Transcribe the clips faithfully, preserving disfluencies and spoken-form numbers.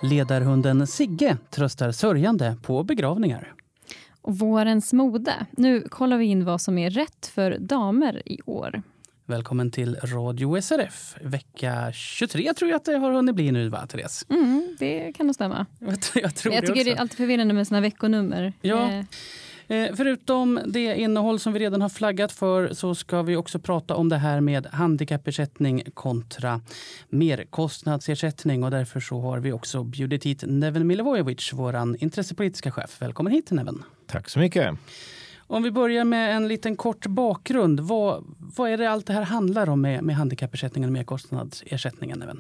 Ledarhunden Sigge tröstar sörjande på begravningar. Och vårens mode. Nu kollar vi in vad som är rätt för damer i år. Välkommen till Radio S R F. Vecka tjugotre tror jag att det har hunnit bli nu, va, Therese? Mm, det kan nog stämma. Jag, jag, tror jag det tycker också. det är alltid förvirrande med såna veckonummer. Ja. Eh. Eh, förutom det innehåll som vi redan har flaggat för så ska vi också prata om det här med handikappersättning kontra merkostnadsersättning. Och därför så har vi också bjudit hit Neven Milivojevic, våran intressepolitiska chef. Välkommen hit, Neven. Tack så mycket. Om vi börjar med en liten kort bakgrund. Vad, vad är det allt det här handlar om med, med handikappersättningen och merkostnadsersättningen, Neven?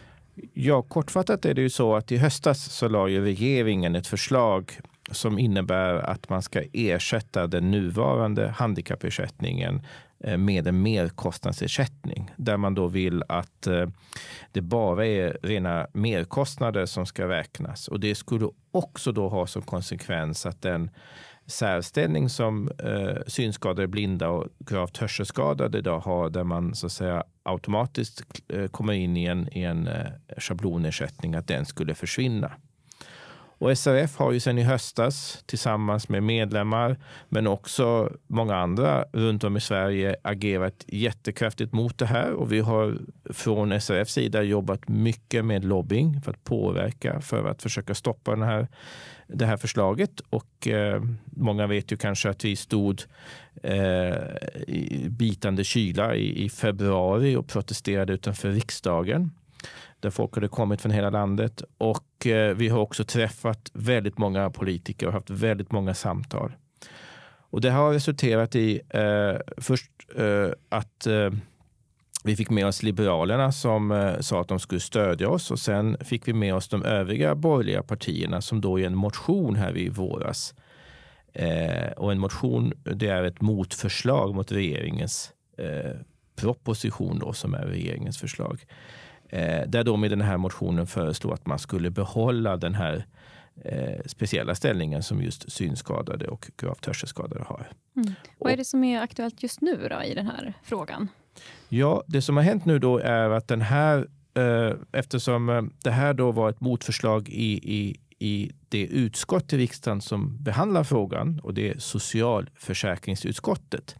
Ja, kortfattat är det ju så att i höstas så la ju regeringen ett förslag som innebär att man ska ersätta den nuvarande handikappersättningen med en merkostnadsersättning. Där man då vill att det bara är rena merkostnader som ska räknas. Och det skulle också då ha som konsekvens att den särställning som eh, synskadade, blinda och gravt hörselskadade idag har, där man så att säga automatiskt eh, kommer in i en, i en eh, schablonersättning, att den skulle försvinna. Och S R F har ju sedan i höstas tillsammans med medlemmar men också många andra runt om i Sverige agerat jättekraftigt mot det här. Och vi har från S R F:s sida jobbat mycket med lobbying för att påverka, för att försöka stoppa den här, det här förslaget. Och eh, många vet ju kanske att vi stod eh, i bitande kyla i, i februari och protesterade utanför riksdagen, där folk hade kommit från hela landet. Och eh, vi har också träffat väldigt många politiker och haft väldigt många samtal. Och det har resulterat i eh, först eh, att eh, vi fick med oss Liberalerna som eh, sa att de skulle stödja oss. Och sen fick vi med oss de övriga borgerliga partierna som då i en motion här i våras. Eh, och en motion, det är ett motförslag mot regeringens eh, proposition då, som är regeringens förslag. Eh, där de i den här motionen föreslår att man skulle behålla den här eh, speciella ställningen som just synskadade och gravt hörselskadade har. Mm. Vad är det som är aktuellt just nu då i den här frågan? Ja, det som har hänt nu då är att den här, eh, eftersom eh, det här då var ett motförslag i, i, i det utskott i riksdagen som behandlar frågan, och det är socialförsäkringsutskottet.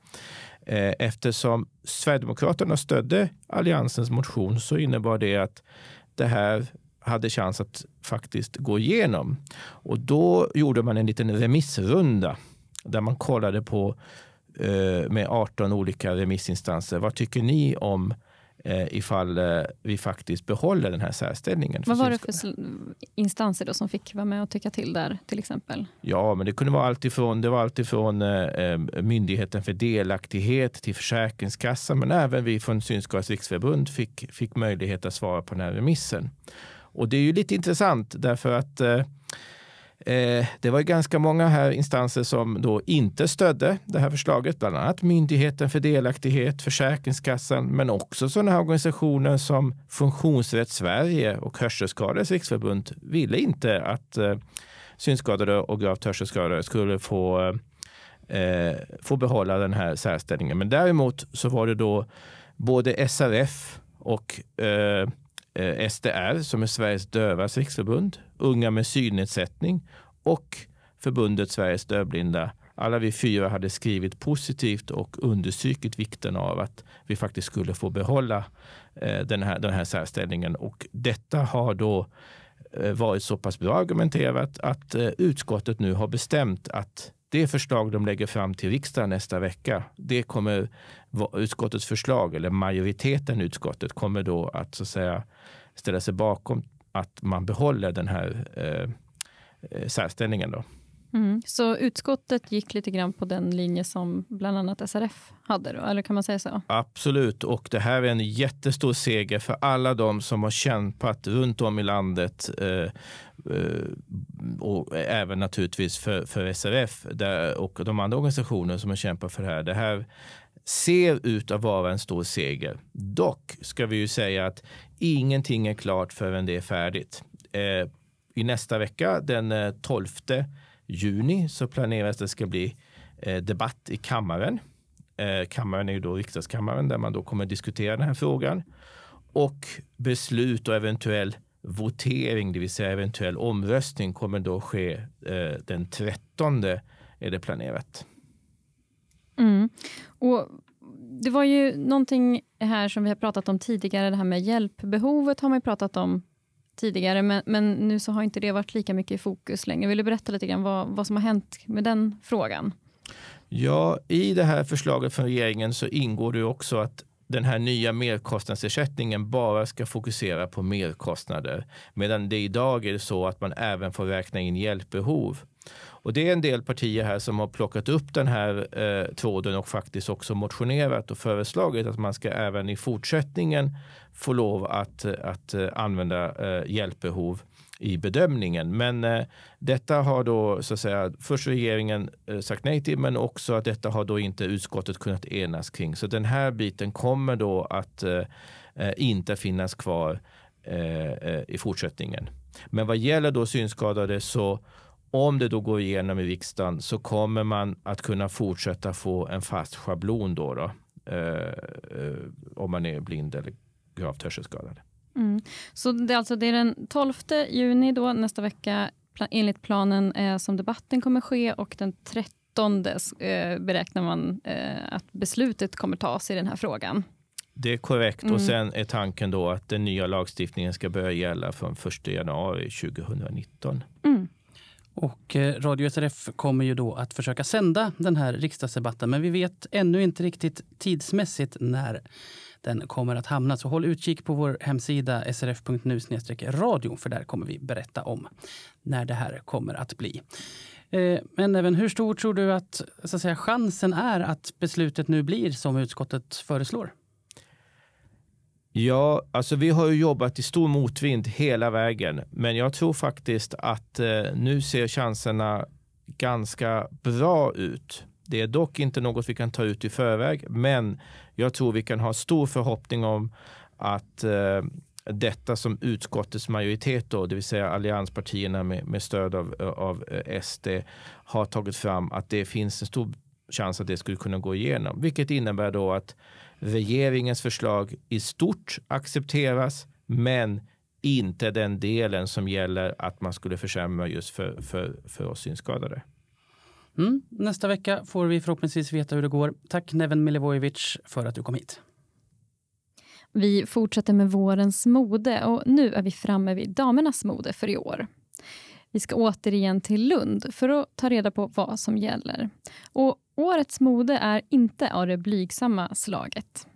Eftersom Sverigedemokraterna stödde alliansens motion så innebar det att det här hade chans att faktiskt gå igenom. Och då gjorde man en liten remissrunda där man kollade på eh, med arton olika remissinstanser. Vad tycker ni om eh, ifall eh, vi faktiskt behåller den här särställningen? Vad var det för instanser då som fick vara med och tycka till där till exempel? Ja, men det kunde vara allt ifrån, det var allt ifrån eh, Myndigheten för delaktighet till Försäkringskassan, men även vi från Synskadades riksförbund fick, fick möjlighet att svara på den här remissen. Och det är ju lite intressant därför att eh, Eh, det var ganska många här instanser som då inte stödde det här förslaget, bland annat Myndigheten för delaktighet, Försäkringskassan, men också sådana här organisationer som Funktionsrätt Sverige och Hörselskadades riksförbund ville inte att eh, synskadade och gravt hörselskadade skulle få, eh, få behålla den här särställningen. Men däremot så var det då både S R F och eh, S D R, som är Sveriges dövas riksförbund, Unga med synnedsättning och förbundet Sveriges dövblinda. Alla vi fyra hade skrivit positivt och understrukit vikten av att vi faktiskt skulle få behålla eh, den här, den här särställningen. Och detta har då eh, varit så pass bra argumenterat att eh, utskottet nu har bestämt att det förslag de lägger fram till riksdagen nästa vecka, det kommer utskottets förslag, eller majoriteten i utskottet kommer då att så att säga ställa sig bakom att man behåller den här eh, särställningen då. Mm. Så utskottet gick lite grann på den linje som bland annat S R F hade då, eller kan man säga så? Absolut, och det här är en jättestor seger för alla de som har kämpat runt om i landet eh, eh, och även naturligtvis för, för S R F där, och de andra organisationer som har kämpat för det här. Det här ser ut att vara en stor seger. Dock ska vi ju säga att ingenting är klart förrän det är färdigt. Eh, I nästa vecka, den tolfte juni, så planeras det ska bli eh, debatt i kammaren. Eh, kammaren är ju då riksdagskammaren där man då kommer diskutera den här frågan. Och beslut och eventuell votering, det vill säga eventuell omröstning, kommer då ske eh, den trettonde är det planerat. Mm. Och det var ju någonting här som vi har pratat om tidigare, det här med hjälpbehovet har man ju pratat om tidigare, men, men nu så har inte det varit lika mycket i fokus längre. Vill du berätta lite grann vad, vad som har hänt med den frågan? Ja, i det här förslaget från regeringen så ingår det också att den här nya merkostnadsersättningen bara ska fokusera på merkostnader. Medan det idag är så att man även får räkna in hjälpbehov. Och det är en del partier här som har plockat upp den här eh, tråden och faktiskt också motionerat och föreslagit att man ska även i fortsättningen få lov att, att uh, använda uh, hjälpbehov i bedömningen. Men uh, detta har då så att säga först regeringen uh, sagt nej till, men också att detta har då inte utskottet kunnat enas kring. Så den här biten kommer då att uh, uh, inte finnas kvar uh, uh, i fortsättningen. Men vad gäller då synskadade, så om det då går igenom i riksdagen så kommer man att kunna fortsätta få en fast schablon då, då uh, uh, om man är blind eller gravt hörselskadade. Mm. Så det är alltså det är den tolfte juni då, nästa vecka enligt planen eh, som debatten kommer ske, och den trettonde eh, beräknar man eh, att beslutet kommer tas i den här frågan. Det är korrekt. Mm. Och sen är tanken då att den nya lagstiftningen ska börja gälla från första januari tjugonitton. Mm. Och Radio S R F kommer ju då att försöka sända den här riksdagsdebatten, men vi vet ännu inte riktigt tidsmässigt när den kommer att hamna. Så håll utkik på vår hemsida s r f punkt n u slash radio, för där kommer vi berätta om när det här kommer att bli. Men även hur stor tror du att, så att säga, chansen är att beslutet nu blir som utskottet föreslår? Ja, alltså vi har ju jobbat i stor motvind hela vägen, men jag tror faktiskt att eh, nu ser chanserna ganska bra ut. Det är dock inte något vi kan ta ut i förväg, men jag tror vi kan ha stor förhoppning om att eh, detta som utskottets majoritet då, det vill säga allianspartierna med, med stöd av, av S D, har tagit fram, att det finns en stor chans att det skulle kunna gå igenom. Vilket innebär då att regeringens förslag i stort accepteras, men inte den delen som gäller att man skulle försämra just för, för, för oss synskadade. Mm. Nästa vecka får vi förhoppningsvis veta hur det går. Tack Neven Milivojevic för att du kom hit. Vi fortsätter med vårens mode, och nu är vi framme vid damernas mode för i år. Vi ska återigen till Lund för att ta reda på vad som gäller. Och årets mode är inte av det blygsamma slaget.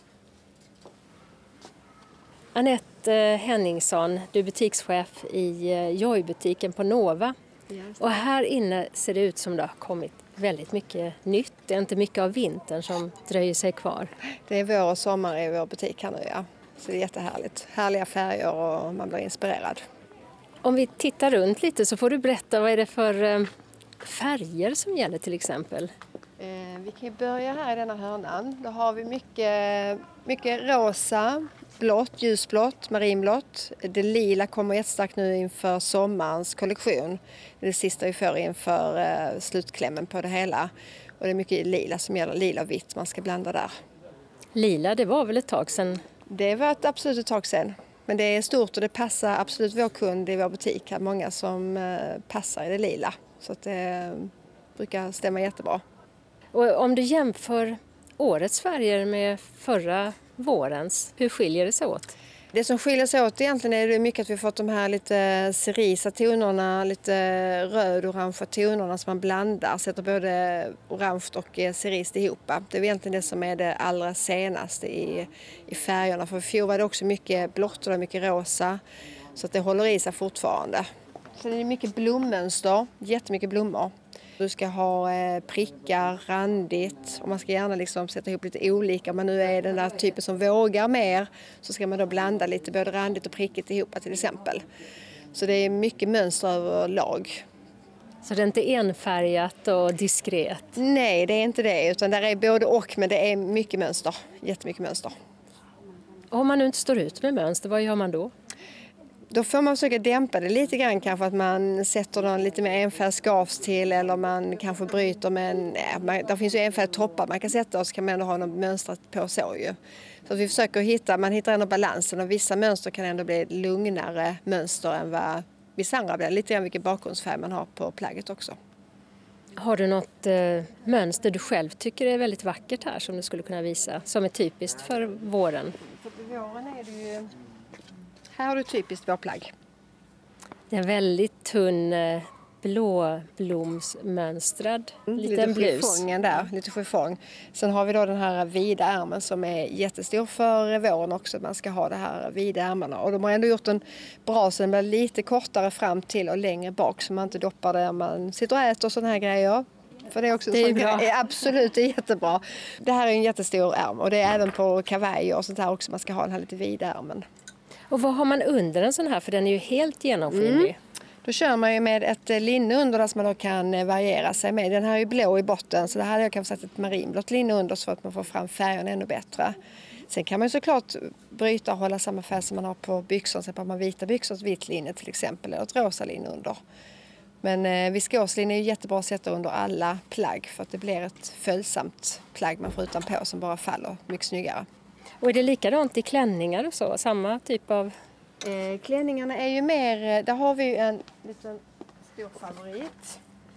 Anette Henningsson, du är butikschef i Joy-butiken på Nova. Och här inne ser det ut som det har kommit väldigt mycket nytt. Det är inte mycket av vintern som dröjer sig kvar. Det är vår och sommar i vår butik här nu, ja. Så det är jättehärligt. Härliga färger och man blir inspirerad. Om vi tittar runt lite så får du berätta, vad är det för färger som gäller till exempel? Eh, vi kan börja här i denna hörnan. Då har vi mycket, mycket rosa, blått, ljusblått, marinblått. Det lila kommer jättestarkt nu inför sommarens kollektion. Det är det sista vi får inför eh, slutklämmen på det hela. Och det är mycket lila som gäller, lila och vitt man ska blanda där. Lila, det var väl ett tag sedan? Det var ett absolut ett tag sedan. Men det är stort och det passar absolut vår kund i vår butik. Här många som eh, passar i det lila. Så att det eh, brukar stämma jättebra. Och om du jämför årets färger med förra vårens, hur skiljer det sig åt? Det som skiljer sig åt egentligen är det mycket att vi fått de här lite cerisa tonerna, lite röd-orangea tonerna som man blandar, sätter både orange och cerist ihop. Det är egentligen det som är det allra senaste i, i färgerna. För i fjol var det också mycket blått och mycket rosa, så att det håller i sig fortfarande. Så det är mycket blommönster, jättemycket blommor. Du ska ha eh, prickar, randigt, och man ska gärna liksom sätta ihop lite olika. Om man nu är den där typen som vågar mer, så ska man då blanda lite både randigt och prickigt ihop till exempel. Så det är mycket mönster överlag. Så det är inte enfärgat och diskret? Nej, det är inte det, utan det är både och, men det är mycket mönster, jättemycket mönster. Och om man nu inte står ut med mönster, vad gör man då? Då får man försöka dämpa det lite grann, kanske att man sätter någon lite mer enfärg skavs till, eller man kanske bryter med en, ja, där finns ju enfärg toppar man kan sätta och så kan man ändå ha något mönstrat på så ju. Så att vi försöker hitta, man hittar ändå balansen, och vissa mönster kan ändå bli lugnare mönster än vad vissa andra blir, lite grann vilken bakgrundsfärg man har på plagget också. Har du något eh, mönster du själv tycker är väldigt vackert här som du skulle kunna visa, som är typiskt för våren? För på våren är det ju, här har du typiskt vårplagg. Det är en väldigt tunn eh, blåblomsmönstrad Mm, liten lite blus. chiffongen där, lite chiffong. Sen har vi då den här vida ärmen som är jättestor för våren också. Man ska ha det här vida ärmarna. Och de har ändå gjort en bra så den blir lite kortare fram till och längre bak så man inte doppar det om man sitter och äter och sådana här grejer. För det är också det är sån bra. Grej. Absolut, det är jättebra. Det här är en jättestor ärm och det är även på kavajer och sånt här också. Man ska ha den här lite vida ärmen. Och vad har man under en sån här? För den är ju helt genomskinlig. Mm. Då kör man ju med ett linne under där som man då kan variera sig med. Den här är ju blå i botten så det här hade jag kanske satt ett marinblått linne under så att man får fram färgen ännu bättre. Sen kan man ju såklart bryta och hålla samma färg som man har på byxor. Så att man har vita byxor, ett vitt linne till exempel, eller ett rosa linne under. Men eh, viskoslinne är ju jättebra att sätta under alla plagg för att det blir ett följsamt plagg man får utanpå som bara faller mycket snyggare. Och är det likadant i klänningar och så? Samma typ av... Eh, klänningarna är ju mer, där har vi ju en liten stor favorit.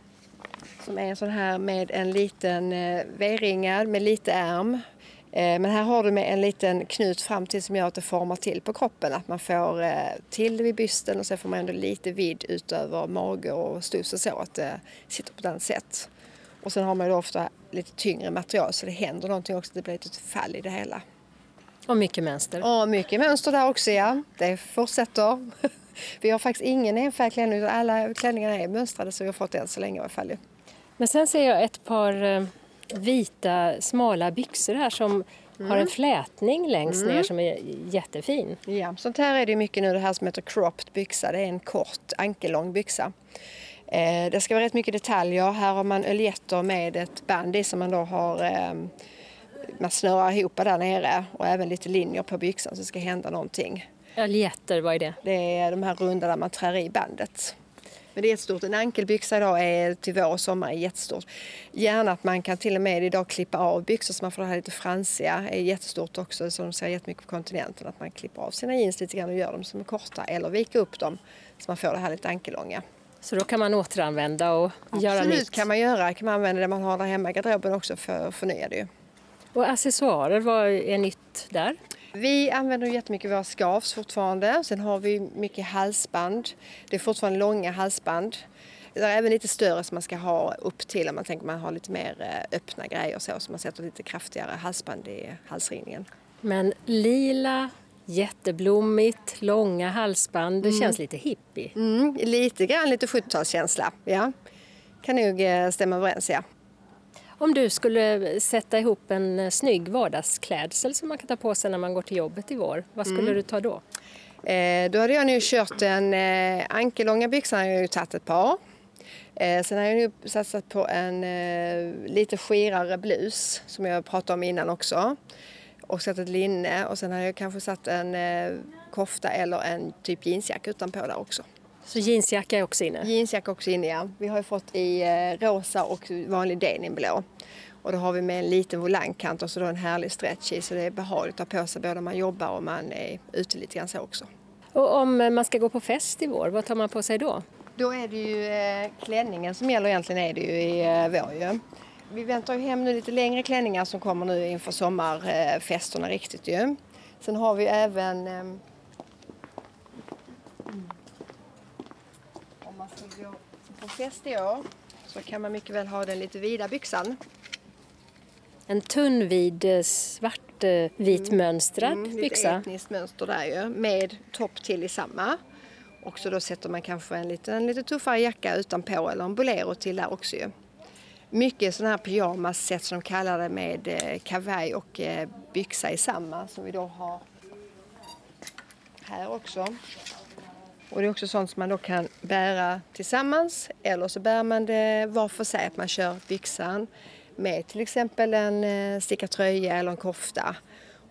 Som är en sån här med en liten eh, V-ringad med lite ärm. Eh, men här har du med en liten knut fram till som gör att det formar till på kroppen. Att man får eh, till det vid bysten och så får man ändå lite vidd utöver mage och stus och så att det sitter på ett annat sätt. Och sen har man ju ofta lite tyngre material så det händer någonting också, det blir ett fall i det hela. Och mycket mönster. Och mycket mönster där också, ja. Det fortsätter. Vi har faktiskt ingen enfärgad klänning utan alla klänningarna är mönstrade så vi har fått det än så länge i alla fall. Men sen ser jag ett par vita smala byxor här som mm. har en flätning längst mm. ner som är jättefin. Ja, sånt här är det mycket nu det här som heter cropped byxa. Det är en kort ankellång byxa. Eh, det ska vara rätt mycket detaljer. Här har man öljetter med ett band i som man då har... Eh, man snörar ihop där nere och även lite linjer på byxan så det ska hända någonting. Öljetter, vad är det? Det är de här runda där man trär i bandet. Men det är jättestort. En ankelbyxa idag är till vår och sommar är jättestort. Gärna att man kan till och med idag klippa av byxor så man får det här lite fransiga. Det är jättestort också som de ser jättemycket på kontinenten. Att man klipper av sina jeans lite grann och gör dem som är korta eller vika upp dem så man får det här lite ankellånga. Så då kan man återanvända och Absolut, göra nytt? Absolut kan man göra. Kan man använda det man har där hemma i garderoben också för att förnya det ju. Och accessoarer, vad är nytt där? Vi använder jättemycket våra skavs fortfarande. Sen har vi mycket halsband. Det är fortfarande långa halsband. Det är även lite större som man ska ha upp till om man tänker man har lite mer öppna grejer så, så man sätter lite kraftigare halsband i halsringningen. Men lila, jätteblommigt, långa halsband, det mm. känns lite hippie. Mm, lite grann, lite sjuttiotalskänsla, ja. Kan nog stämma överens, ja. Om du skulle sätta ihop en snygg vardagsklädsel som man kan ta på sig när man går till jobbet i vår, vad skulle mm. du ta då? Eh, då hade jag nu kört en eh, ankellånga byxor, har jag ju tagit ett par. Eh, sen har jag nu satsat på en eh, lite skirare blus som jag pratade om innan också. Och satt ett linne och sen har jag kanske satt en eh, kofta eller en typ jeansjacka utanpå där också. Så jeansjacka är också inne? Jeansjacka också inne, ja. Vi har ju fått i eh, rosa och vanlig denimblå. Och då har vi med en liten volangkant och så då en härlig stretch i. Så det är behagligt att ta på sig både om man jobbar och man är ute lite grann så också. Och om man ska gå på fest i vår, vad tar man på sig då? Då är det ju eh, klänningen som gäller egentligen är det ju i eh, vår ju. Vi väntar ju hem nu lite längre klänningar som kommer nu inför sommarfesterna eh, riktigt ju. Sen har vi även... Eh, om man ska gå på fest i år så kan man mycket väl ha den lite vida byxan. En tunn vid svart vit mönstrad mm, byxa. Lite etniskt mönster där ju, med topp till i samma. Och så då sätter man kanske en lite, en lite tuffare jacka utanpå eller en bolero till där också ju. Mycket sådana här pyjamas-set som de kallar det med eh, kavaj och eh, byxa i samma som vi då har här också. Och det är också sånt som man då kan bära tillsammans eller så bär man det var för sig att man kör byxan med till exempel en stickad tröja eller en kofta.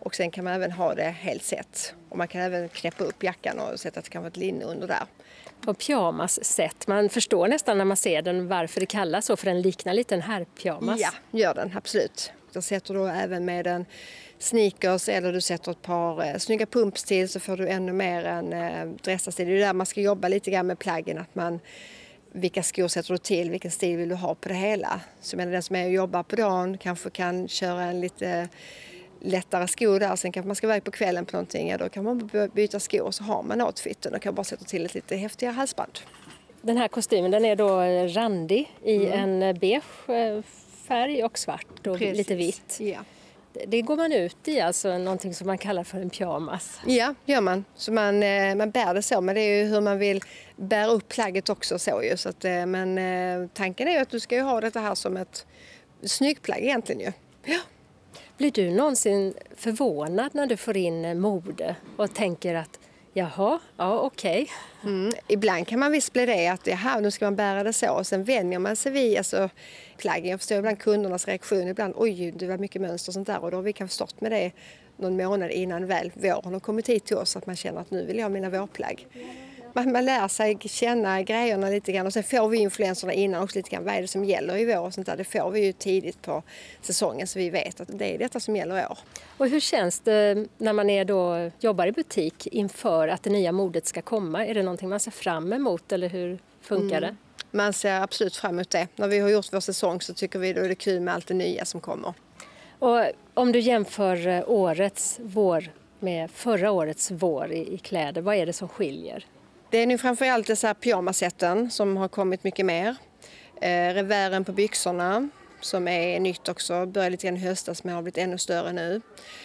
Och sen kan man även ha det helt sett. Och man kan även knäppa upp jackan och sätta att det kan vara ett linne under där. Och pyjamas-set, man förstår nästan när man ser den varför det kallas så, för den liknar lite en herrpyjamas. Ja, gör den absolut. Då sätter du även med en sneakers eller du sätter ett par eh, snygga pumps till, så får du ännu mer en eh, dressastil. Det är där man ska jobba lite grann med plaggen, att man, vilka skor sätter du till, vilken stil vill du ha på det hela. Så menar den som är och jobbar på dagen kanske kan köra en lite lättare skor där, sen kanske man ska iväg på kvällen på någonting, ja, då kan man byta skor och så har man outfiten och kan bara sätta till ett lite häftigare halsband. Den här kostymen, den är då randig i Mm. en beige färg och svart och Precis. lite vitt. Ja. Det går man ut i, alltså någonting som man kallar för en pyjamas. Ja, gör man. Så man, eh, man bär det så, men det är ju hur man vill bära upp plagget också så ju. Så att, eh, men eh, tanken är ju att du ska ju ha detta här som ett snyggt plagg egentligen ju. Ja. Blir du någonsin förvånad när du får in mode och tänker att jaha, ja okej. Mm. Ibland kan man visst bli det att jaha, nu ska man bära det så, och sen vänjer man sig vid alltså, plaggen. Jag förstår ibland kundernas reaktion, ibland oj det var mycket mönster och sånt där, och då har vi kanske stått med det någon månad innan väl våren har kommit hit till oss, att man känner att nu vill jag ha mina vårplagg. Man, man lär sig känna grejerna lite grann, och sen får vi influenserna innan också lite grann, vad är det som gäller i vår och sånt där. Det får vi ju tidigt på säsongen, så vi vet att det är detta som gäller i år. Och hur känns det när man är då, jobbar i butik inför att det nya modet ska komma? Är det någonting man ser fram emot eller hur funkar det? Mm. Man ser absolut fram emot det. När vi har gjort vår säsong så tycker vi då är det kul med allt det nya som kommer. Och om du jämför årets vår med förra årets vår i, i kläder, vad är det som skiljer? Det är nu framförallt dessa här pyjamasetten som har kommit mycket mer. Eh, revären på byxorna som är nytt också, började lite grann i höstas men har blivit ännu större nu.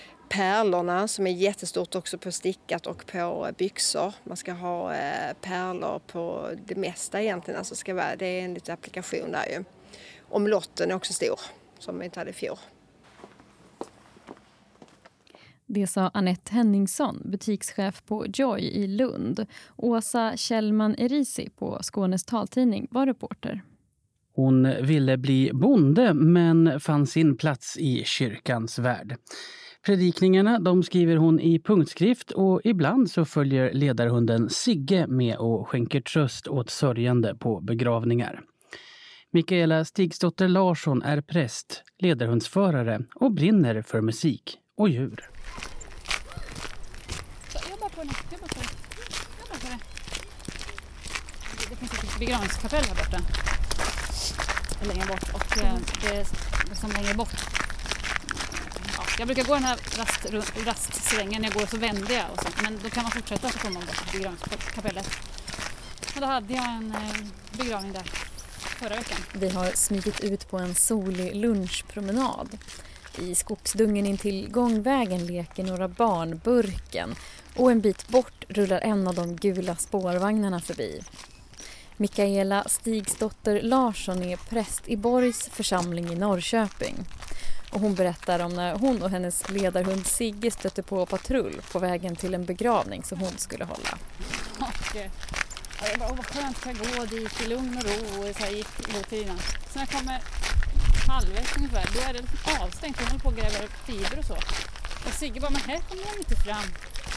Pärlorna som är jättestort också på stickat och på byxor. Man ska ha eh, pärlor på det mesta egentligen, alltså ska vara, det är en liten applikation där ju. Omlotten är också stor som vi inte hade i fjol. Det sa Anette Henningsson, butikschef på Joy i Lund. Åsa Kjellman Erisi på Skånes taltidning var reporter. Hon ville bli bonde men fann sin plats i kyrkans värld. Predikningarna de skriver hon i punktskrift och ibland så följer ledarhunden Sigge med och skänker tröst åt sörjande på begravningar. Mikaela Stigsdotter Larsson är präst, ledarhundsförare och brinner för musik och djur. Jobba på det, jobba på det, jobba på det. Det finns ett begravningskapell här borta. Längre bort och eh, det, det som längre bort. Ja, jag brukar gå den här rast, rastsvängen när jag går och så vänder jag och så. Men då kan man fortsätta så kommer man bort till begravningskapellet. Och då hade jag en eh, begravning där förra veckan. Vi har smugit ut på en solig lunchpromenad. I skogsdungen in till gångvägen leker några barn burken och en bit bort rullar en av de gula spårvagnarna förbi. Mikaela Stigsdotter Larsson är präst i Borgs församling i Norrköping. Och hon berättar om när hon och hennes ledarhund Sigge stötte på patrull på vägen till en begravning som hon skulle hålla. Och eh, jag bara, åh, vad skönt kan jag gå dit i lugn och ro och så här gick emot innan. Så när jag kommer halvvägs ungefär, då är det avstängt. Hon håller på att gräva upp fiber och så. Och Sigge bara, men här kommer jag inte fram.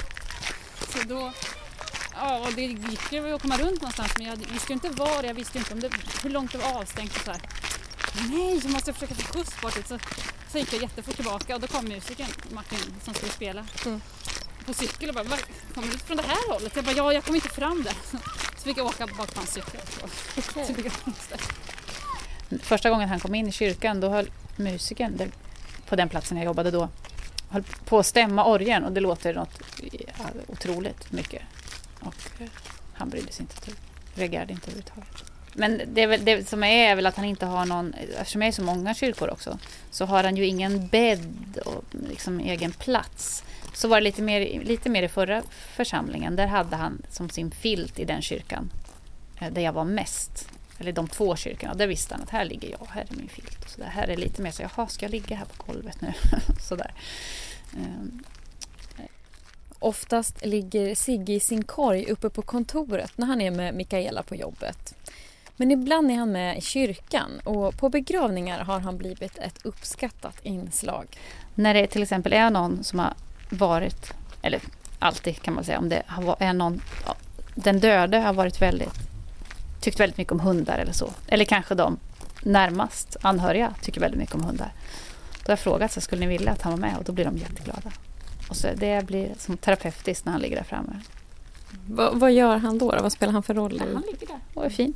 Så då, ja, och det gick ju att komma runt någonstans, men jag visste ju inte var, jag visste inte om det, hur långt det var avstängt och så här. Nej, så måste jag försöka få skjuts bort dit. Så, så gick jag jättefort tillbaka och då kom musiken, Martin, som skulle spela mm. på cykel och bara, kommer du från det här hållet? Jag bara, ja, jag kom inte fram där. Så fick jag åka bak på en cykel. Okay. Första gången han kom in i kyrkan, då höll musiken där, på den platsen jag jobbade då, höll på att stämma orgeln och det låter något ja, otroligt mycket. Och eh, han brydde sig inte, reagerade inte överhuvudtaget. Men det, är väl, det som är, är väl att han inte har någon, eftersom det är så många kyrkor också, så har han ju ingen bädd och liksom egen plats. Så var det lite mer, lite mer i förra församlingen, där hade han som sin filt i den kyrkan där jag var mest. Eller de två kyrkorna, där visste han att här ligger jag, här är min filt. Och så där. Här är lite mer så, jaha, ska jag ligga här på golvet nu? så där. Um. Oftast ligger Sigge i sin korg uppe på kontoret när han är med Mikaela på jobbet. Men ibland är han med i kyrkan och på begravningar har han blivit ett uppskattat inslag. När det till exempel är någon som har varit, eller alltid kan man säga, om det är någon, den döde har varit väldigt, tyckt väldigt mycket om hundar eller så. Eller kanske de närmast anhöriga tycker väldigt mycket om hundar. Då har jag frågat så skulle ni vilja att han var med, och då blir de jätteglada. Och så det blir som terapeutiskt när han ligger där framme. Va, vad gör han då, då? Vad spelar han för roll? Ja, han ligger där och är fin.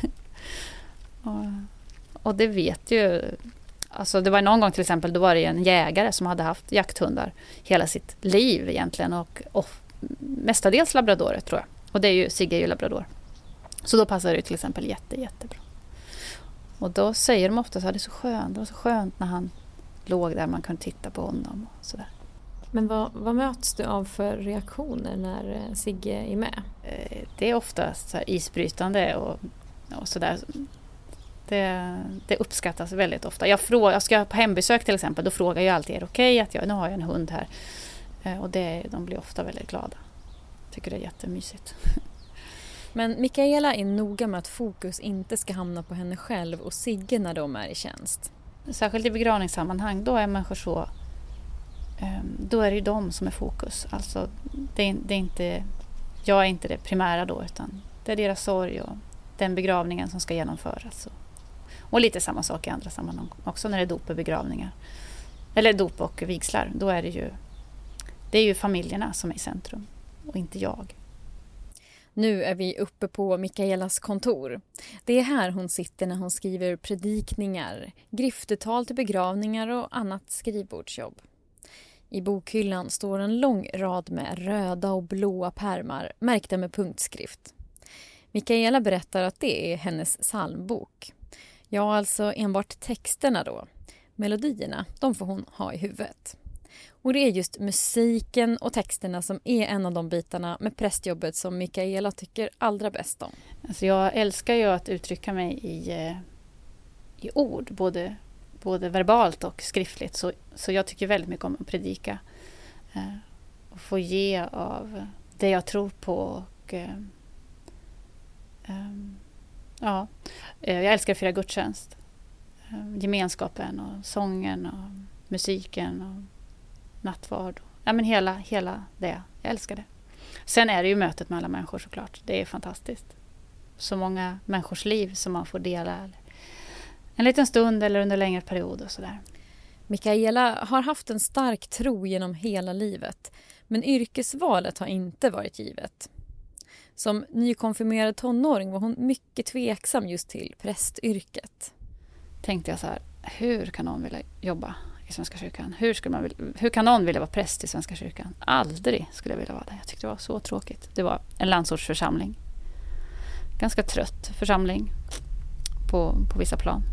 och, och det vet ju... Alltså det var någon gång till exempel, då var det en jägare som hade haft jakthundar hela sitt liv egentligen. Och, och mestadels labradorer tror jag. Och det är ju, Sigge är ju labrador. Så då passar det till exempel jätte, jättebra. Och då säger de ofta så här, det är så skönt, det var så skönt när han låg där, man kunde titta på honom och sådär. Men vad, vad möts du av för reaktioner när Sigge är med? Det är ofta så här isbrytande och, och sådär. Det, det uppskattas väldigt ofta. Jag, frågar, jag ska på hembesök till exempel, då frågar jag alltid, är det okej att jag, nu har jag en hund här? Och det, de blir ofta väldigt glada. Tycker det är jättemysigt. Men Mikaela är noga med att fokus inte ska hamna på henne själv och Sigge när de är i tjänst. Särskilt i begravningssammanhang, då är människor så, då är det ju de som är fokus. Alltså, det är, det är inte, jag är inte det primära då, utan det är deras sorg och den begravningen som ska genomföras. Och lite samma sak i andra sammanhang också när det är dop och begravningar. Eller dop och vigslar, då är det ju, det är ju familjerna som är i centrum och inte jag. Nu är vi uppe på Mikaelas kontor. Det är här hon sitter när hon skriver predikningar, griftetal till begravningar och annat skrivbordsjobb. I bokhyllan står en lång rad med röda och blåa pärmar märkta med punktskrift. Mikaela berättar att det är hennes psalmbok. Ja, alltså enbart texterna då. Melodierna, de får hon ha i huvudet. Och det är just musiken och texterna som är en av de bitarna med prästjobbet som Mikaela tycker allra bäst om. Alltså jag älskar ju att uttrycka mig i, i ord, både, både verbalt och skriftligt. Så, så jag tycker väldigt mycket om att predika. Eh, och få ge av det jag tror på. Och, eh, eh, ja, jag älskar att fira gudstjänst. Eh, gemenskapen och sången och musiken och nattvard. Ja, men hela, hela det. Jag älskar det. Sen är det ju mötet med alla människor såklart. Det är fantastiskt. Så många människors liv som man får dela en liten stund eller under längre period och sådär. Mikaela har haft en stark tro genom hela livet. Men yrkesvalet har inte varit givet. Som nykonfirmerad tonåring var hon mycket tveksam just till prästyrket. Tänkte jag så här, hur kan någon vilja jobba i Svenska kyrkan? Hur, skulle man vilja, hur kan någon vilja vara präst i Svenska kyrkan? Aldrig skulle jag vilja vara där. Jag tyckte det var så tråkigt. Det var en landsortsförsamling. Ganska trött församling på, på vissa plan.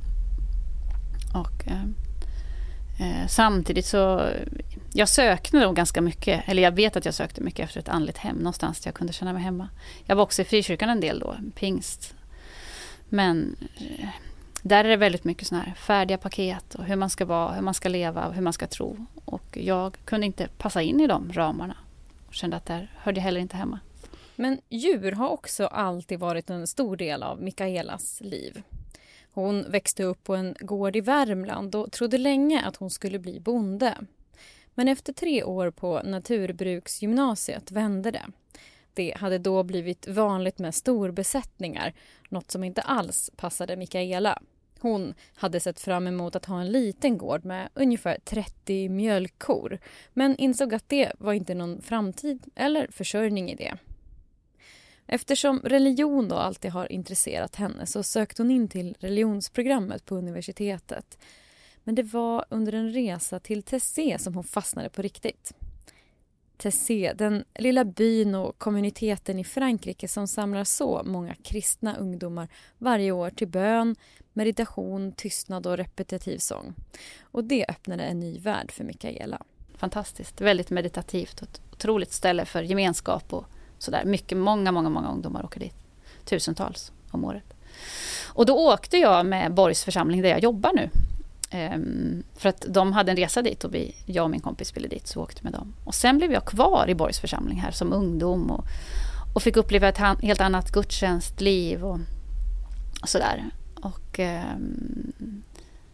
Och eh, eh, samtidigt så jag sökte nog ganska mycket, eller jag vet att jag sökte mycket efter ett andligt hem någonstans där jag kunde känna mig hemma. Jag var också i frikyrkan en del då, pingst. Men eh, där är det väldigt mycket såna här färdiga paket och hur man ska vara, hur man ska leva och hur man ska tro. Och jag kunde inte passa in i de ramarna och kände att där hörde jag heller inte hemma. Men djur har också alltid varit en stor del av Mikaelas liv. Hon växte upp på en gård i Värmland och trodde länge att hon skulle bli bonde. Men efter tre år på naturbruksgymnasiet vände det. Det hade då blivit vanligt med storbesättningar, något som inte alls passade Mikaela. Hon hade sett fram emot att ha en liten gård med ungefär trettio mjölkkor, men insåg att det var inte någon framtid eller försörjning i det. Eftersom religion då alltid har intresserat henne så sökte hon in till religionsprogrammet på universitetet. Men det var under en resa till Tessé som hon fastnade på riktigt. Tessé, den lilla byn och kommuniteten i Frankrike som samlar så många kristna ungdomar varje år till bön, meditation, tystnad och repetitiv sång. Och det öppnade en ny värld för Mikaela. Fantastiskt, väldigt meditativt och ett otroligt ställe för gemenskap och sådär. Mycket, många, många, många ungdomar åker dit. Tusentals om året. Och då åkte jag med Borgs församling där jag jobbar nu. Um, för att de hade en resa dit och vi, jag och min kompis ville dit, så åkte med dem. Och sen blev jag kvar i Borgs församling här som ungdom och, och fick uppleva ett helt annat gudstjänstliv och, och sådär. Och um,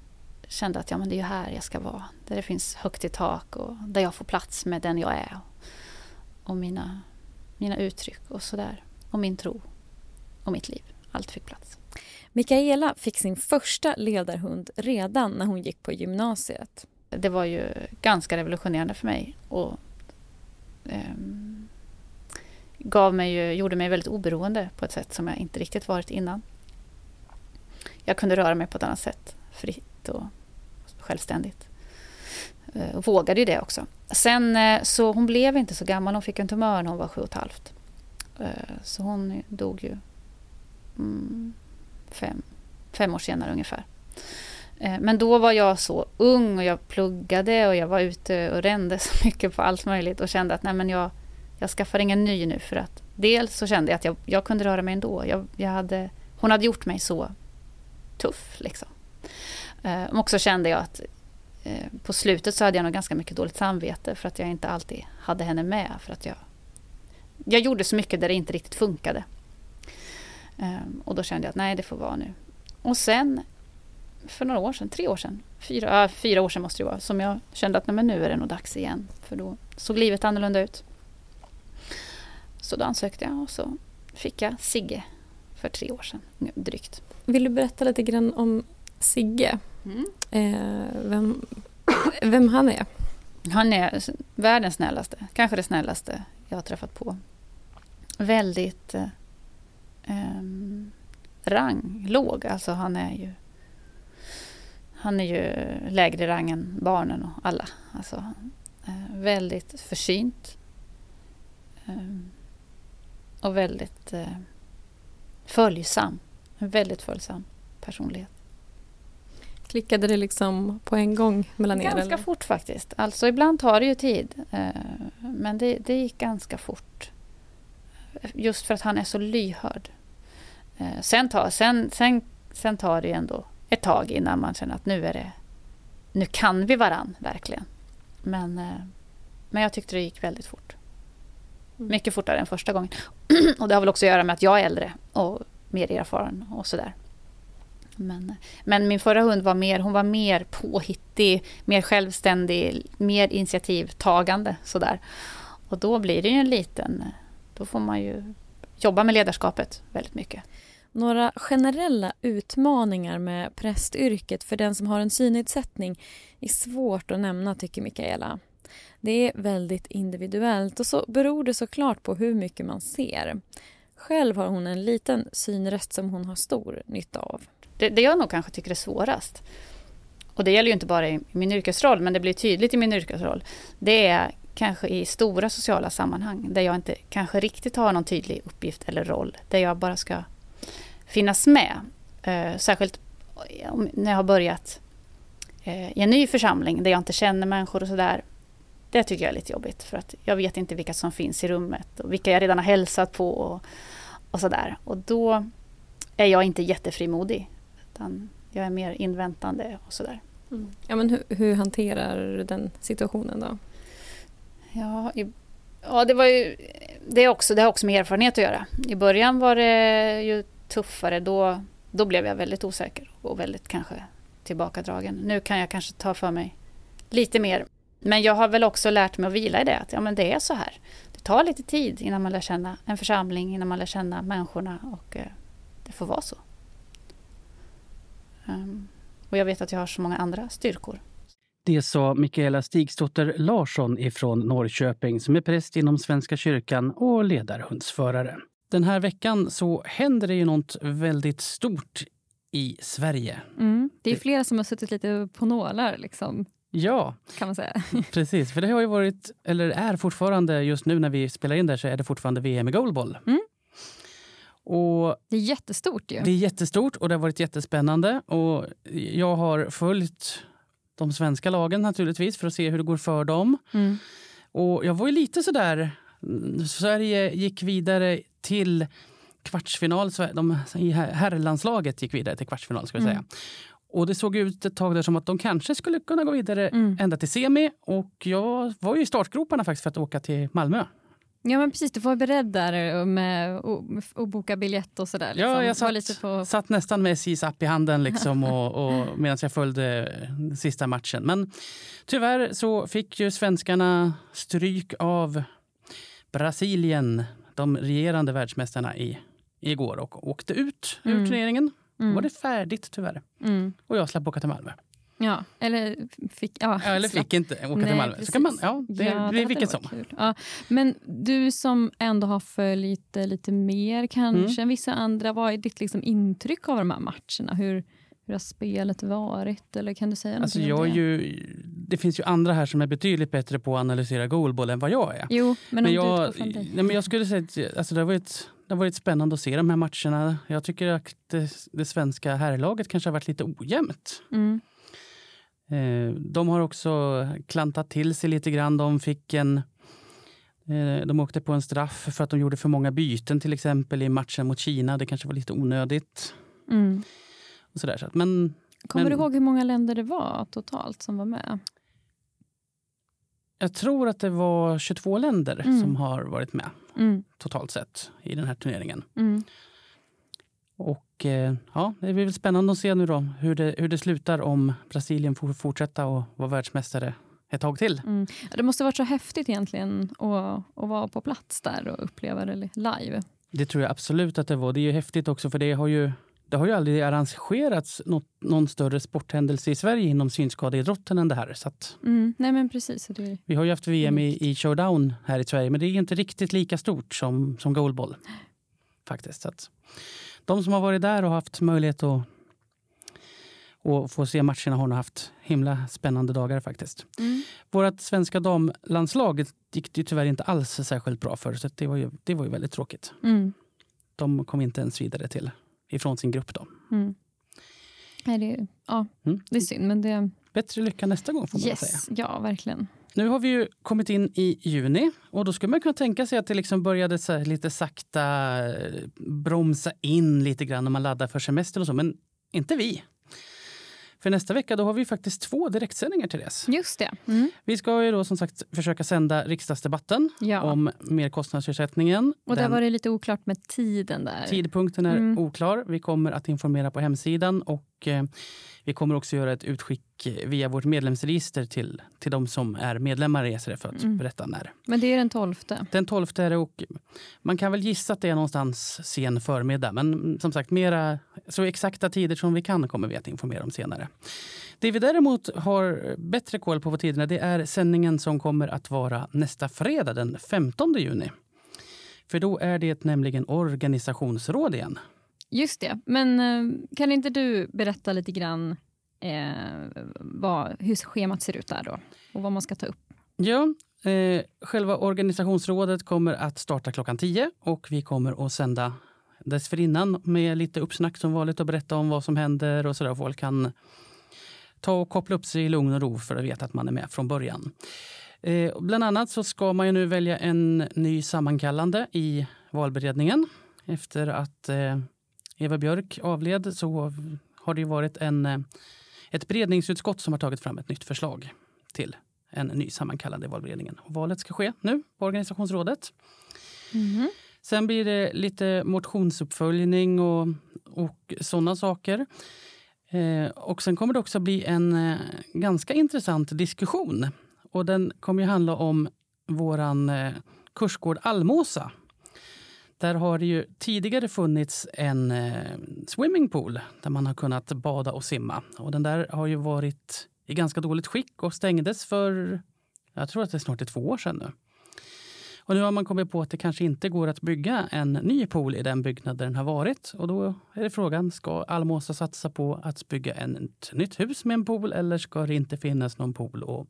kände att ja, men det är ju här jag ska vara. Där det finns högt i tak och där jag får plats med den jag är. Och mina, mina uttryck och sådär. Och min tro och mitt liv. Allt fick plats. Mikaela fick sin första ledarhund redan när hon gick på gymnasiet. Det var ju ganska revolutionerande för mig. Och um, gav mig ju, gjorde mig väldigt oberoende på ett sätt som jag inte riktigt varit innan. Jag kunde röra mig på ett annat sätt. Fritt och självständigt. Och vågade ju det också. Sen så hon blev inte så gammal. Hon fick en tumör när hon var sju och ett halvt. Så hon dog ju mm, fem, fem år senare ungefär. Men då var jag så ung och jag pluggade och jag var ute och rände så mycket på allt möjligt och kände att nej, men jag, jag skaffar ingen ny nu för att dels så kände jag att jag, jag kunde röra mig ändå. Jag, jag hade, hon hade gjort mig så tuff liksom. Men också kände jag att eh, på slutet så hade jag nog ganska mycket dåligt samvete för att jag inte alltid hade henne med. För att jag, jag gjorde så mycket där det inte riktigt funkade. Eh, och då kände jag att nej, det får vara nu. Och sen för några år sedan, tre år sedan, fyra, äh, fyra år sedan måste det vara, som jag kände att nej, men nu är det nog dags igen. För då såg livet annorlunda ut. Så då ansökte jag och så fick jag Sigge för tre år sedan, drygt. Vill du berätta lite grann om Sigge? Mm. Eh, vem, vem han är? Han är världens snällaste. Kanske det snällaste jag har träffat på. Väldigt eh, eh, ranglåg. Alltså han är ju han är ju lägre rang än barnen och alla. Alltså eh, väldigt försynt. Eh, och väldigt eh, följsam. En väldigt följsam personlighet. Klickade det liksom på en gång mellan er? Ganska eller? fort faktiskt. Alltså ibland tar det ju tid. Eh, men det, det gick ganska fort. Just för att han är så lyhörd. Eh, sen, tar, sen, sen, sen tar det ju ändå ett tag innan man känner att nu är det nu kan vi varann verkligen. Men, eh, men jag tyckte det gick väldigt fort. Mm. Mycket fortare än första gången. Och det har väl också att göra med att jag är äldre och mer erfaren och sådär. Men, men min förra hund var mer, hon var mer påhittig, mer självständig, mer initiativtagande sådär. Och då blir det ju en liten, då får man ju jobba med ledarskapet väldigt mycket. Några generella utmaningar med prästyrket för den som har en synnedsättning är svårt att nämna, tycker Mikaela. Det är väldigt individuellt och så beror det såklart på hur mycket man ser. Själv har hon en liten synrest som hon har stor nytta av. Det, det jag nog kanske tycker är svårast, och det gäller ju inte bara i min yrkesroll, men det blir tydligt i min yrkesroll, det är kanske i stora sociala sammanhang där jag inte kanske riktigt har någon tydlig uppgift eller roll, där jag bara ska finnas med. Eh, särskilt när jag har börjat eh, i en ny församling där jag inte känner människor och sådär. Det tycker jag är lite jobbigt för att jag vet inte vilka som finns i rummet och vilka jag redan har hälsat på och, och sådär. Och då är jag inte jättefrimodig, utan jag är mer inväntande och sådär. Mm. Ja, men hur, hur hanterar du den situationen då? Ja, i, ja det var ju det, är också, det har också med erfarenhet att göra. I början var det ju tuffare, då, då blev jag väldigt osäker och väldigt kanske tillbakadragen. Nu kan jag kanske ta för mig lite mer. Men jag har väl också lärt mig att vila i det. Att ja, men det är så här. Det tar lite tid innan man lär känna en församling, innan man lär känna människorna och eh, det får vara så. Um, och jag vet att jag har så många andra styrkor. Det sa Mikaela Stigsdotter Larsson ifrån Norrköping som är präst inom Svenska kyrkan och ledarhundsförare. Den här veckan så händer det ju något väldigt stort i Sverige. Mm, det är flera som har suttit lite på nålar liksom. Ja, kan man säga. Precis. För det har ju varit, eller är fortfarande just nu när vi spelar in där så är det fortfarande V M i goalball. Mm. Och det är jättestort ju. Det är jättestort och det har varit jättespännande. Och jag har följt de svenska lagen naturligtvis för att se hur det går för dem. Mm. Och jag var ju lite sådär, Sverige gick vidare till kvartsfinal, de, i herrlandslaget gick vidare till kvartsfinal ska vi säga. Mm. Och det såg ut ett tag där som att de kanske skulle kunna gå vidare mm. ända till semi. Och jag var ju i startgroparna faktiskt för att åka till Malmö. Ja, men precis. Du får vara beredd där med att boka biljett och sådär. Liksom. Ja, jag satt, lite på... satt nästan med S J:s app i handen liksom, och, och medan jag följde sista matchen. Men tyvärr så fick ju svenskarna stryk av Brasilien, de regerande världsmästarna, i, igår och åkte ut ur Mm. turneringen. Mm. Då var det färdigt tyvärr. Mm. Och jag slapp åka till Malmö. Ja, eller fick, ja, Ja, eller fick inte åka Nej, till Malmö. precis. Så kan man, ja, det, Ja, det blir hade vilket som. varit kul. Ja, men du som ändå har följt eh, lite mer kanske Mm. än vissa andra, vad är ditt liksom intryck av de här matcherna? Hur, hur har spelet varit? Eller kan du säga Alltså någonting om jag är det? ju, det finns ju andra här som är betydligt bättre på att analysera goalball än vad jag är. Jo, men, Men om jag, du utgår från dig. nej, men jag skulle säga att alltså det, har varit, det har varit spännande att se de här matcherna. Jag tycker att det, det svenska herrlaget kanske har varit lite ojämnt. Mm. Eh, de har också klantat till sig lite grann. De fick en... Eh, de åkte på en straff för att de gjorde för många byten till exempel i matchen mot Kina. Det kanske var lite onödigt. Mm. Och sådär, så att, men, Kommer men, du ihåg hur många länder det var totalt som var med? jag tror att det var tjugotvå länder Mm. som har varit med Mm. totalt sett i den här turneringen. Mm. Och eh, ja, det blir väl spännande att se nu då hur det, hur det slutar om Brasilien får fortsätta och vara världsmästare ett tag till. Mm. Det måste varit så häftigt egentligen att, att vara på plats där och uppleva det live. Det tror jag absolut att det var. Det är ju häftigt också för det har ju, det har ju aldrig arrangerats något, någon större sporthändelse i Sverige inom synskadeidrotten än det här. Så att Mm. Nej men precis. Det är... vi har ju haft V M i, i showdown här i Sverige, men det är inte riktigt lika stort som, som goalball. Faktiskt. Så att de som har varit där och haft möjlighet att och få se matcherna har nog haft himla spännande dagar faktiskt. Mm. Vårt svenska damlandslag gick det ju tyvärr inte alls särskilt bra för, så det var ju, det var ju väldigt tråkigt. Mm. De kom inte ens vidare till ifrån sin grupp då. Mm. Nej, det, ja, Mm. det är synd, men det... Bättre lycka nästa gång får man Yes, säga. ja, verkligen. Nu har vi ju kommit in i juni och då skulle man kunna tänka sig att det liksom började så här lite sakta eh, bromsa in lite grann när man laddar för semester och så, men inte vi. För nästa vecka då har vi faktiskt två direktsändningar till det. Just det. Mm. Vi ska ju då som sagt försöka sända riksdagsdebatten Ja. om merkostnadsersättningen. Och där Den var det lite oklart med tiden där. tidpunkten är Mm. oklar. Vi kommer att informera på hemsidan och eh, vi kommer också göra ett utskick via vårt medlemsregister till, till de som är medlemmar i S R F för att Mm. berätta när. Men det är den tolfte. Den tolfte är det och man kan väl gissa att det är någonstans sen förmiddag. Men som sagt, mera, så exakta tider som vi kan kommer vi att informera om senare. Det vi däremot har bättre koll på på tiderna, det är sändningen som kommer att vara nästa fredag den femtonde juni. För då är det nämligen organisationsråd igen. Just det. Men eh, kan inte du berätta lite grann eh, vad, hur schemat ser ut där då? Och vad man ska ta upp? Ja, eh, själva organisationsrådet kommer att starta klockan tio och vi kommer att sända dessförinnan med lite uppsnack som vanligt och berätta om vad som händer och sådär. Folk kan ta och koppla upp sig i lugn och ro för att veta att man är med från början. Eh, bland annat så ska man ju nu välja en ny sammankallande i valberedningen. Efter att eh, Eva Björk avled så har det ju varit en, eh, ett beredningsutskott som har tagit fram ett nytt förslag till en ny sammankallande i valberedningen. Och valet ska ske nu på organisationsrådet. Mm. Sen blir det lite motionsuppföljning och, och sådana saker. Eh, och sen kommer det också bli en eh, ganska intressant diskussion. Och den kommer ju handla om våran eh, kursgård Almåsa. Där har det ju tidigare funnits en eh, swimmingpool där man har kunnat bada och simma. Och den där har ju varit i ganska dåligt skick och stängdes för, jag tror att det är snart är två år sedan nu. Och nu har man kommit på att det kanske inte går att bygga en ny pool i den byggnad där den har varit. Och då är det frågan, ska Almåsa satsa på att bygga en, ett nytt hus med en pool eller ska det inte finnas någon pool? Och,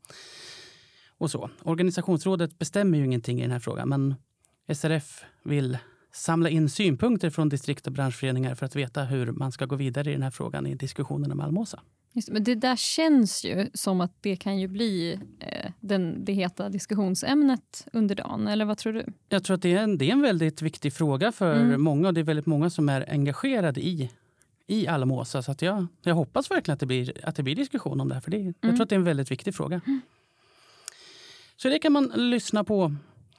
och så. Organisationsrådet bestämmer ju ingenting i den här frågan, men S R F vill samla in synpunkter från distrikt- och branschföreningar för att veta hur man ska gå vidare i den här frågan i diskussionen om Almåsa. Just, men det där känns ju som att det kan ju bli eh, den, det heta diskussionsämnet under dagen, eller vad tror du? Jag tror att det är en, det är en väldigt viktig fråga för Mm. många och det är väldigt många som är engagerade i, i Almåsa. Så att jag, jag hoppas verkligen att det blir, att det blir diskussion om det här, för det, jag Mm. tror att det är en väldigt viktig fråga. Så det kan man lyssna på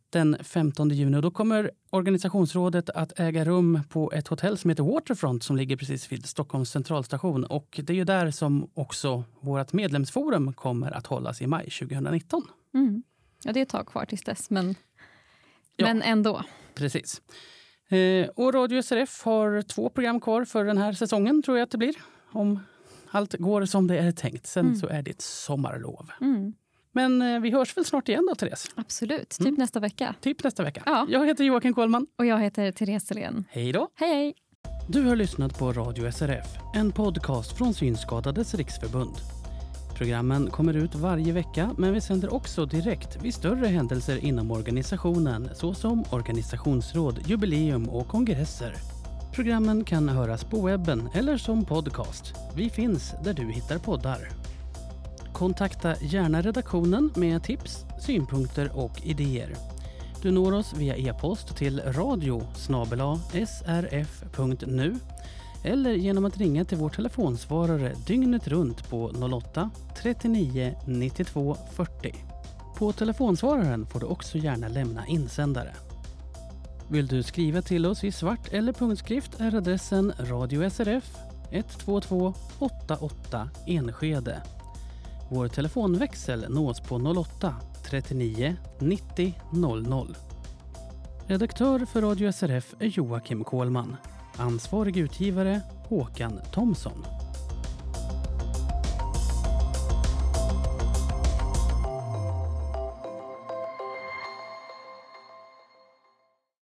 den femtonde juni. Och då kommer organisationsrådet att äga rum på ett hotell som heter Waterfront som ligger precis vid Stockholms centralstation. Och det är ju där som också vårt medlemsforum kommer att hållas i maj tjugonitton. Mm. Ja, det är ett tag kvar tills dess, men, ja, men ändå. Precis. Eh, och Radio S R F har två program kvar för den här säsongen, tror jag att det blir. Om allt går som det är tänkt. Sen mm. så är det ett sommarlov. Mm. Men eh, vi hörs väl snart igen då, Therese? Absolut, typ mm. nästa vecka. Typ nästa vecka. Ja. Jag heter Joakim Kollman. Och jag heter Therese Selén. Hej då. Hej hej. Du har lyssnat på Radio S R F, en podcast från Synskadades riksförbund. Programmen kommer ut varje vecka, men vi sänder också direkt vid större händelser inom organisationen, såsom organisationsråd, jubileum och kongresser. Programmen kan höras på webben eller som podcast. Vi finns där du hittar poddar. Kontakta gärna redaktionen med tips, synpunkter och idéer. Du når oss via e-post till radio snabel-a s r f punkt nu eller genom att ringa till vår telefonsvarare dygnet runt på noll åtta trettionio nittiotvå fyrtio. På telefonsvararen får du också gärna lämna insändare. Vill du skriva till oss i svart eller punktskrift är adressen Radio S R F ett två två åtta åtta Enskede. Vår telefonväxel nås på noll åtta trettionio nittio noll noll. Redaktör för Radio S R F är Joakim Kollman. Ansvarig utgivare Håkan Thomsson.